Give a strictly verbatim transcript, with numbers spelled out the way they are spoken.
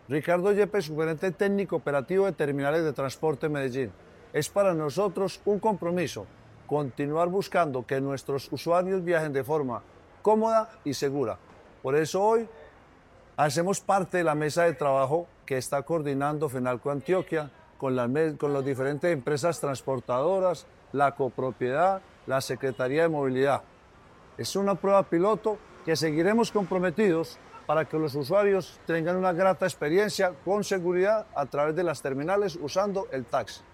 Ricardo Yepes, superintendente técnico operativo de Terminales de Transporte Medellín. Es para nosotros un compromiso continuar buscando que nuestros usuarios viajen de forma cómoda y segura. Por eso hoy hacemos parte de la mesa de trabajo que está coordinando FENALCO Antioquia con las, con las diferentes empresas transportadoras, la copropiedad, la Secretaría de Movilidad. Es una prueba piloto que seguiremos comprometidos para que los usuarios tengan una grata experiencia con seguridad a través de las terminales usando el taxi.